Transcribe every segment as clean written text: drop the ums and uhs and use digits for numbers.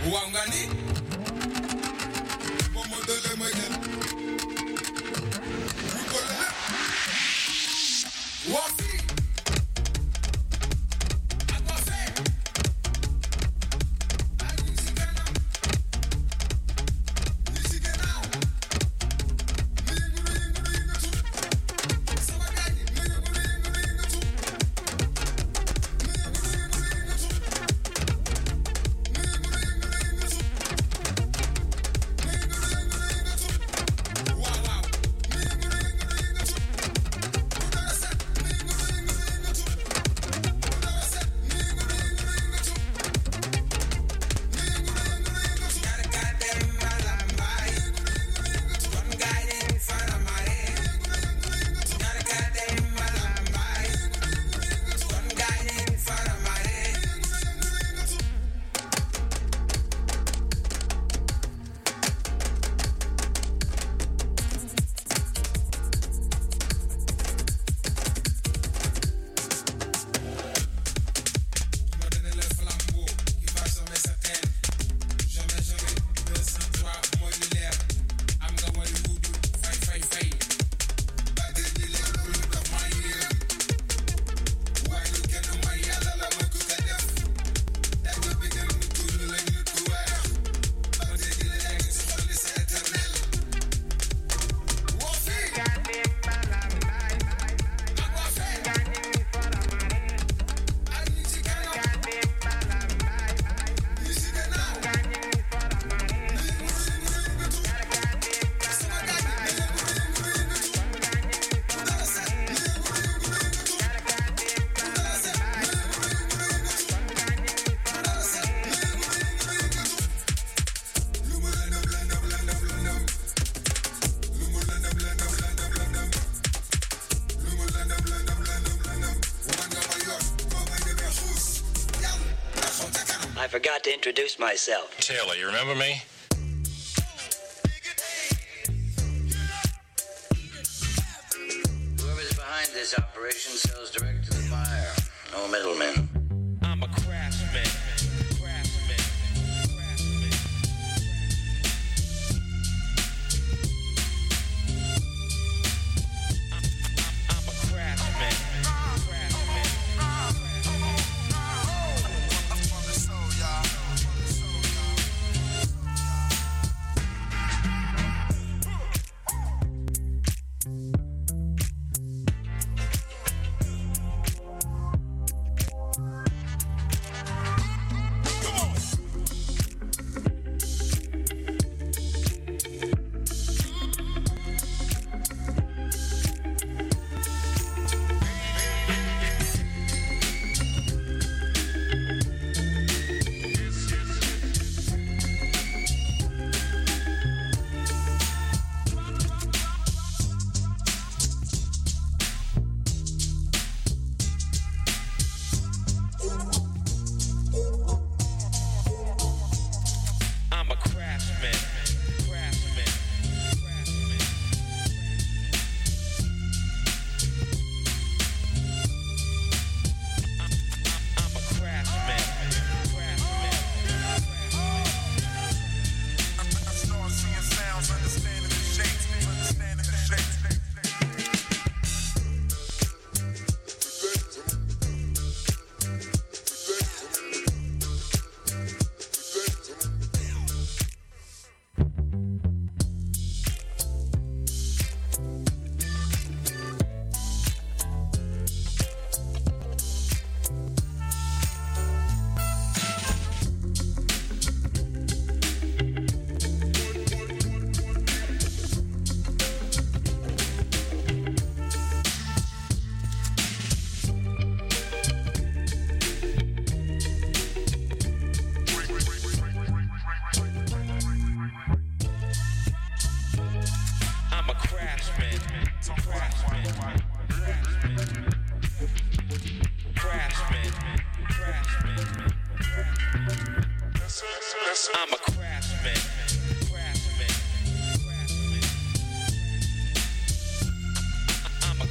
Wangani, Momodele Mayan, Wafi, Aquafe, I forgot to introduce myself. Taylor, you remember me? Whoever's behind this operation sells direct to the buyer. No middlemen. I'm a craftsman. I'm a craftsman. I'm a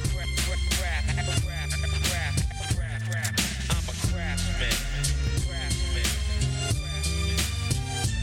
craftsman.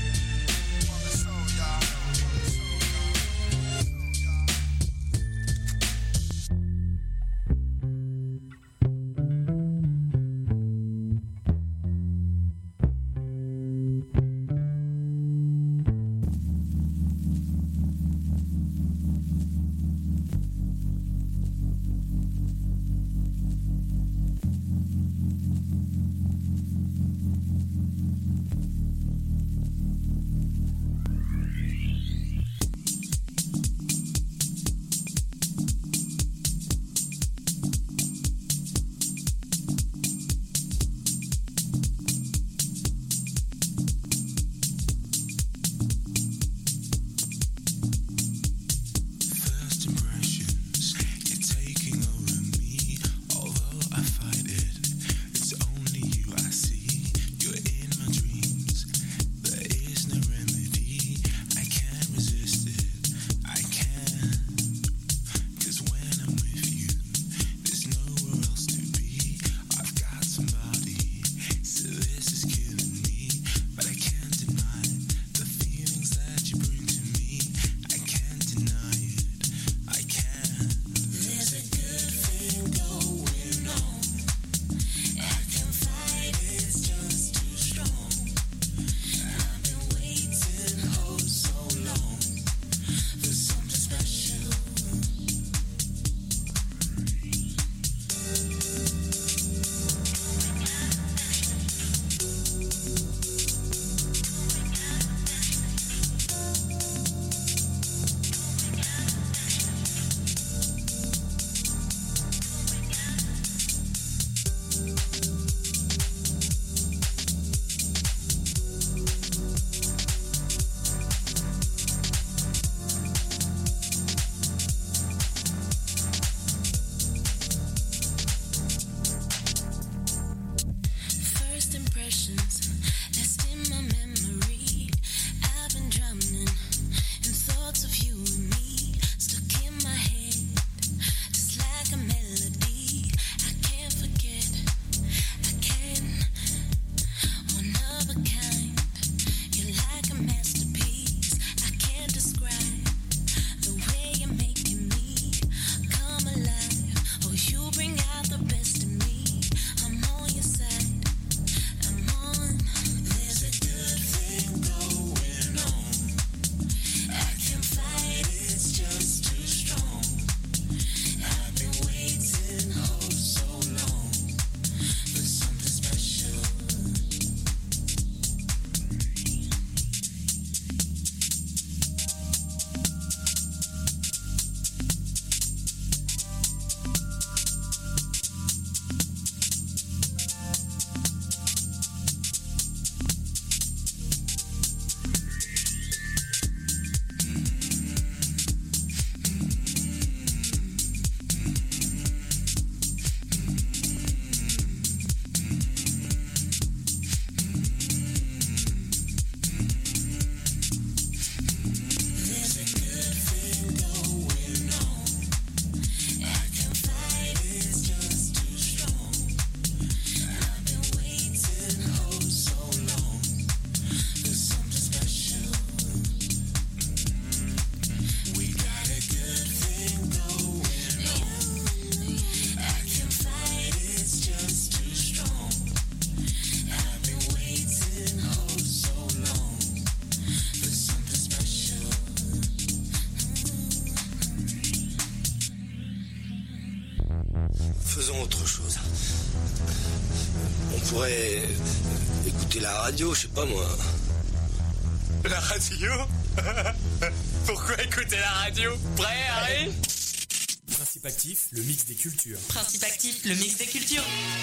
pourrais écouter la radio, je sais pas moi. La radio? Pourquoi écouter la radio? Prêt, Harry? Principe actif, le mix des cultures. Principe actif, le mix des cultures.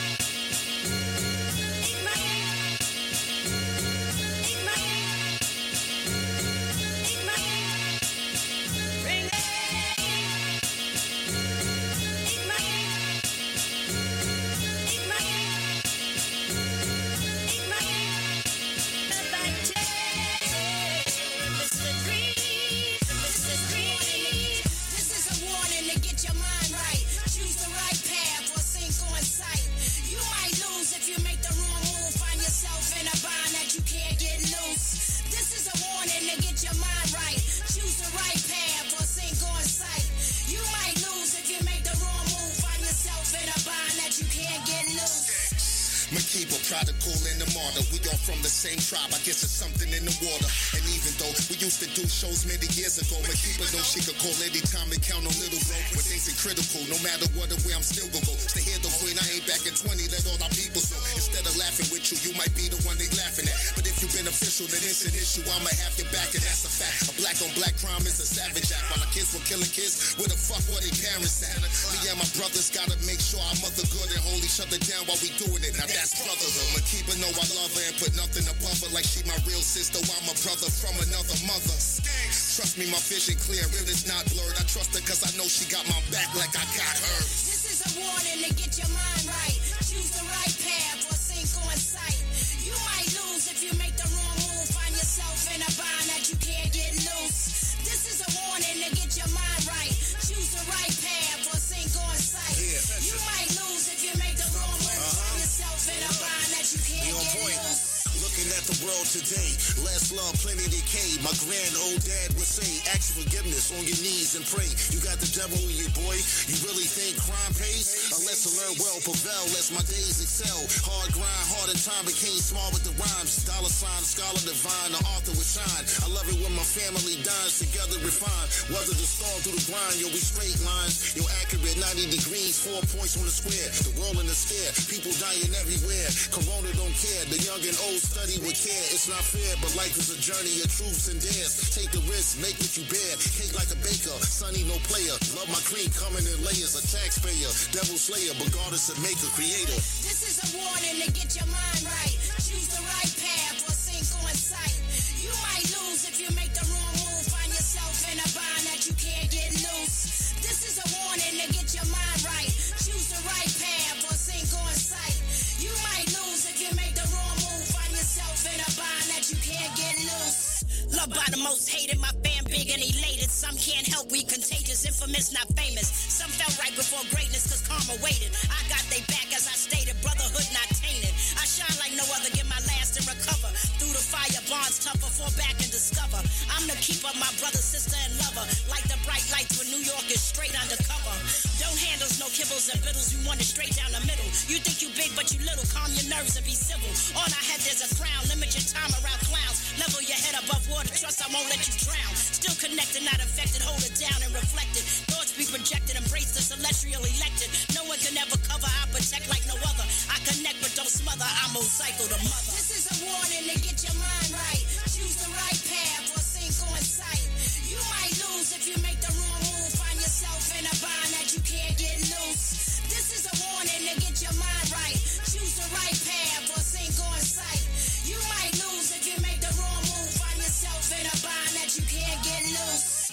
Prodigal and the martyr, we all from the same tribe. I guess it's something in the water. And even though we used to do shows many years ago, Makiba know she could call anytime and count on little bro. When things are critical, no matter what or where I'm still gonna go. Stay here the queen, I ain't back in 20, let all our people know. Instead of laughing with you, you might be the one they laughing at. But if you've been official, then it's an issue, I'ma have your back, and that's a fact. A black on black crime is a savage act. While our kids were killing kids, where the fuck were their parents at? Me and my brothers gotta make sure our mother good and holy shut her down while we doing it. Now that's brotherhood. Makiba know I love her and put nothing above her, like she my real sister. I'm a brother from another mother. Trust me, my vision clear, it is not blurred. I trust her cause I know she got my back like I got hers. This is a warning to get your mind right. Choose the right path or sink on sight. You might lose if you make the wrong move. Find yourself in a bind that you can't get loose. This is a warning to get your mind right. Choose the right path or sink on sight. You might lose if you make the wrong move. Find yourself in a bind that you can't get loose. Looking at the world today, less love, plenty decay. My grand old dad would say, ask for forgiveness on your knees and pray. You got the devil in you, boy. You really think crime pays? Unless I learn well, prevail, lest my days excel. Hard grind, hard in time, became small with the rhymes. Dollar sign, scholar divine, the author would shine. I love it when my family dines together refined. Weather the storm through the grind, yo, we straight lines. Yo, accurate 90 degrees, 4 points on the square. The world in the scare, people dying everywhere. Corona don't care, the young and old study with care. It's not fair, but life is a journey of truths and dares. Take the risk, make what you bear. Cake like a baker, sunny no player. Love my cream coming in layers. A taxpayer, devil slayer, but God is a maker, creator. This is a warning to get your mind right. Choose the right path or sink on sight. You might lose if you make the wrong move. Find yourself in a bind that you can't get loose. This is a warning to get your mind right. Choose the right path or sink on sight. You might lose if you make the wrong move. Find yourself in a bind that you can't get loose. Loved by the most hated, my fan big and elated. Some can't help, we contagious, infamous, not famous. Some fell right before greatness cause karma waited. I got they back as I stated, brotherhood not tainted. I shine like no other, get my last and recover. Through the fire, bonds tougher, fall back and discover. I'm the keeper, my brother, sister, and lover. Like the bright lights when New York is straight undercover. Don't handles, no kibbles and biddles, you want it straight down the middle. You think you big but you little, calm your nerves and be civil. On our head there's a crown, limit your time around clowns. Level your head above water, trust I won't let you drown. Still connected, not infected, hold it down and reflect it. Thoughts be projected, embrace the celestial elected. No one can ever cover, I protect like no other. I connect but don't smother, I motorcycle the mother. This is a warning to get your mind right. Choose the right path or sink on sight. You might lose if you make the wrong move. Find yourself in a bind that you can't get loose. This is a warning to get your mind right. Choose the right path or sink on sight. You might lose if you make the wrong move. Find yourself in a bind that you can't get loose.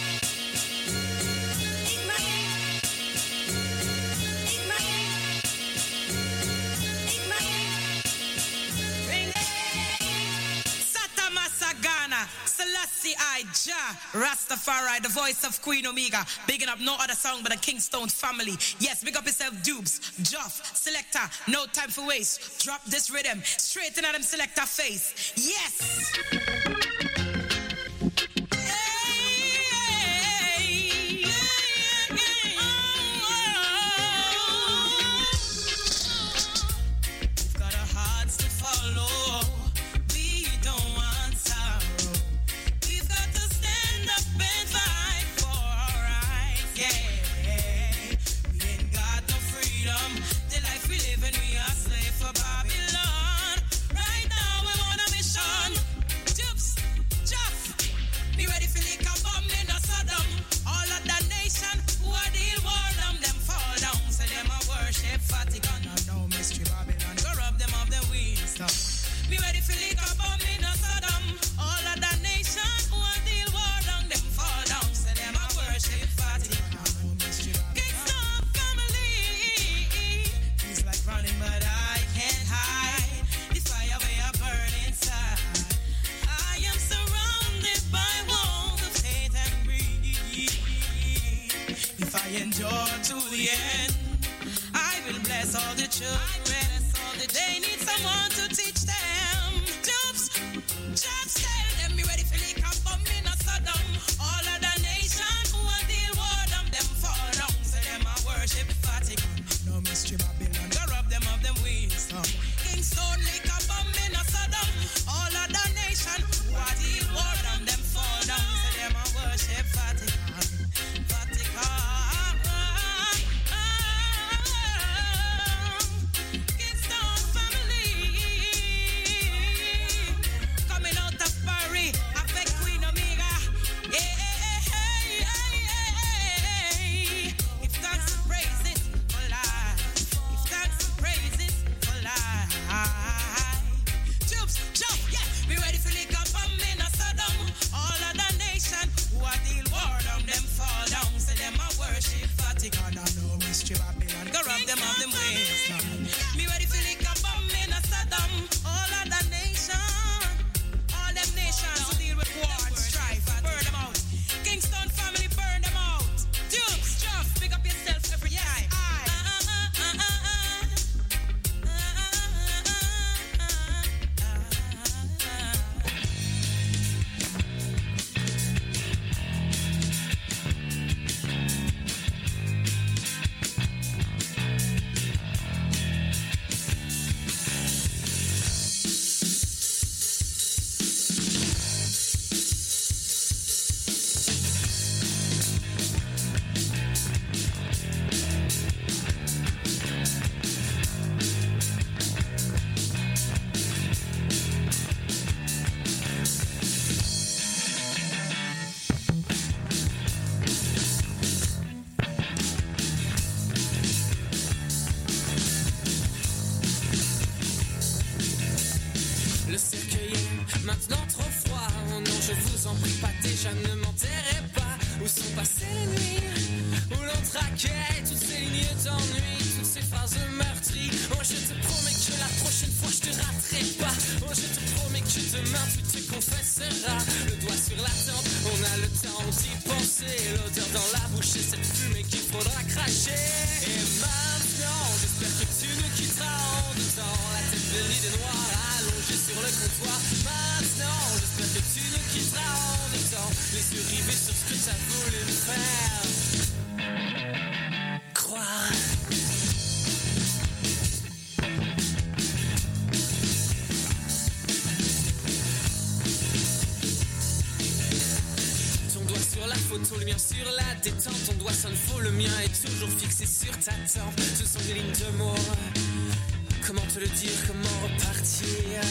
Ghana, Selassie I, Jah, Rastafari, the voice of Queen Omega, bigging up no other song but the Kingstone family. Yes, big up yourself, Dubes, Joff, Selector, no time for waste. Drop this rhythm, straight in at them Selector face. Yes! Got a heart to follow. The life we live in, we are slave for Babylon. That's all that they need someone to teach them. Just tell them me ready for the camp bomb in a Saddam. All of the nation who are deal war them fall down. Say them a worship fatigue. No mystery Babylon, go rob them of them wisdom. Kingston lick a bomb in a Saddam. All of the nation who are deal war them fall down. Say them a worship fatigue. Babylon, go rob them of them ways. Me ready for lick a bomb in a Saddam. All of the nation, all them nations who deal with war and strife, burn them out. Kingston family, burn them out. Dukes, Juff, pick up yourself every time. Ce sont des lignes de mots. Comment te le dire, comment repartir?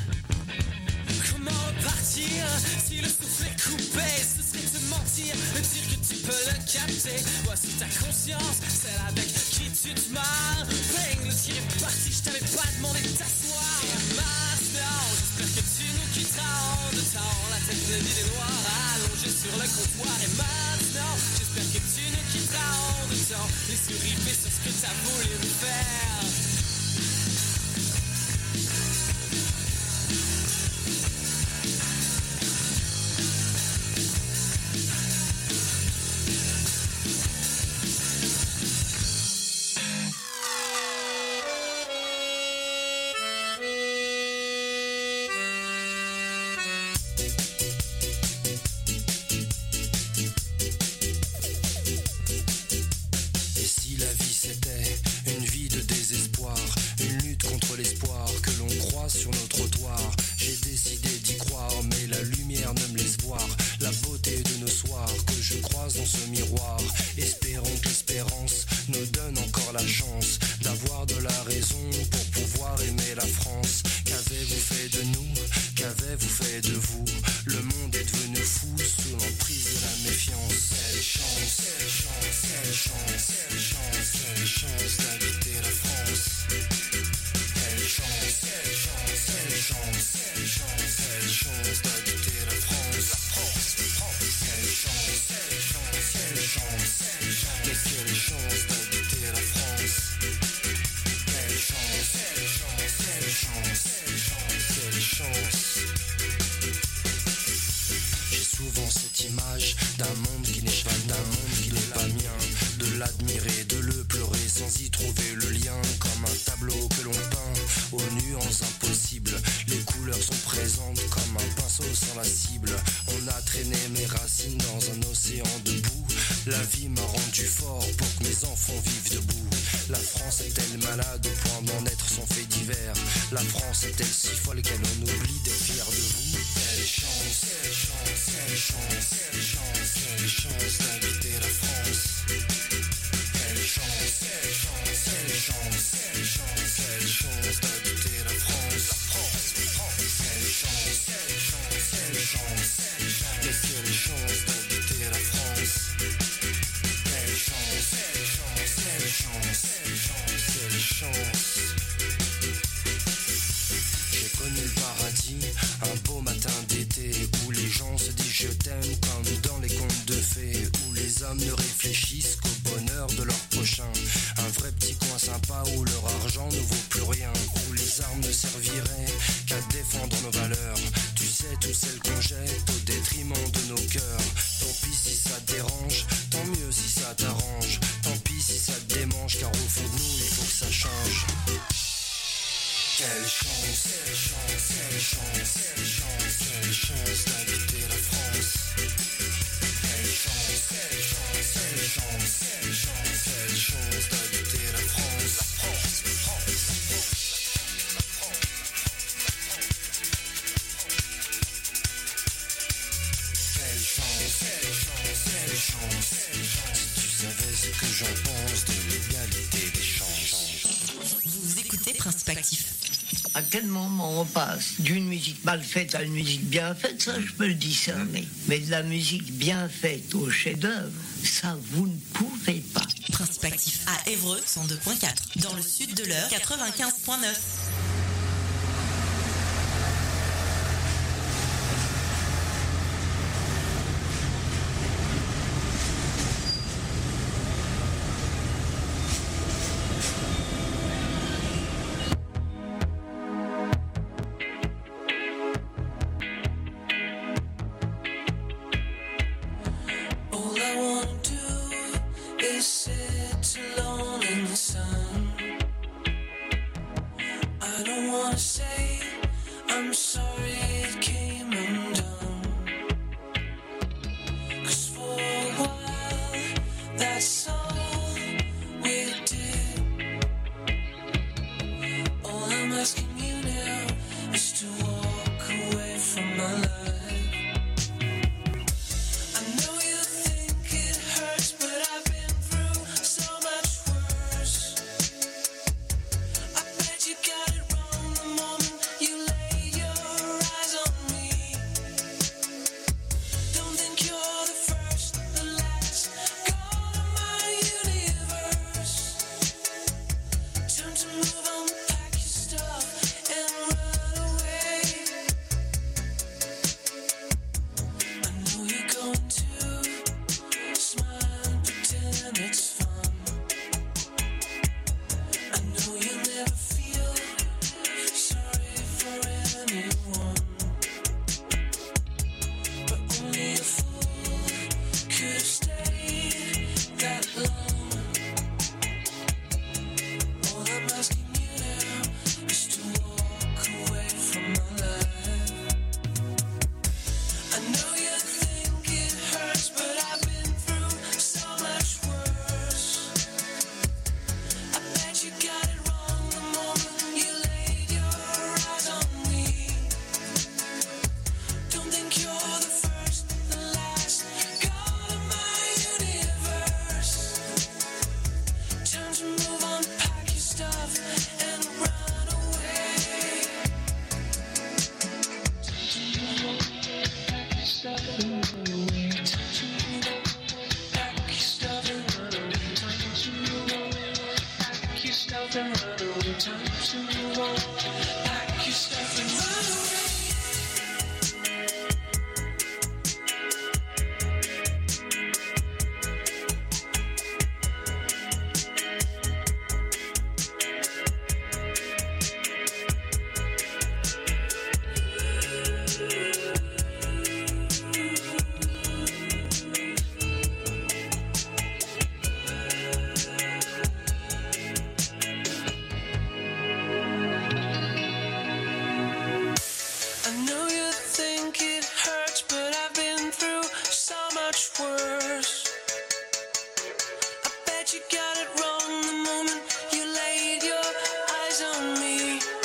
Comment repartir si le souffle est coupé? Ce serait te mentir, me dire que tu peux le capter. Voici ta conscience, celle avec qui tu te marres. Bang, le tir est parti, je t'avais pas demandé de t'asseoir. Et maintenant, j'espère que tu nous quitteras en deux temps. La tête de l'idée noire allongée sur le comptoir. Et maintenant, j'espère que tu nous quitteras en deux temps. Les yeux rivés sur ce que t'as voulu me faire. Et si la vie c'était une vie de désespoir? La vie m'a rendu fort pour que mes enfants vivent debout. La France est-elle malade au point d'en être son fait divers? La France est-elle si folle qu'elle en oublie d'être fière de vous? Quelle chance, quelle chance, quelle chance, quelle chance, quelle chance d'habiter la France. Quelle chance, quelle chance, quelle chance, quelle chance, quelle chance d'habiter la France. La France, quelle chance, quelle chance, quelle chance, quelle chance, mais quelle chance d'habiter la France. Quelle chance, quelle chance, quelle chance, quelle chance, quelle chance. J'ai connu le paradis, un beau matin d'été, où les gens se disent je t'aime comme dans les contes de fées, où les hommes ne réfléchissent qu'au bonheur de leur prochain. Un vrai petit coin sympa où leur argent ne vaut plus rien, où les armes ne serviraient qu'à défendre nos valeurs. Tu sais, toutes celles qu'on jette au détriment de nos cœurs. Tant pis si ça te dérange, tant mieux si ça t'arrange. Tant pis si ça te démange, car au fond de nous il faut que ça change. Quelle chance, quelle chance, quelle chance, quelle chance, quelle chance d'habiter la France. Quelle chance, quelle chance, quelle chance, quelle chance, quelle chance d'habiter la France. La France, la France, la France, la France. Quelle chance, quelle chance, quelle chance, quelle chance. Si tu savais ce que j'en pense de l'égalité des chances. Vous écoutez Principe Actif. À quel moment on passe d'une musique mal faite à une musique bien faite, ça je peux le discerner. Mais de la musique bien faite au chef-d'œuvre, ça vous ne pouvez pas. Principe Actif à Évreux 102.4, dans le sud de l'Eure 95.9. Time to move on, pack your stuff. nuit.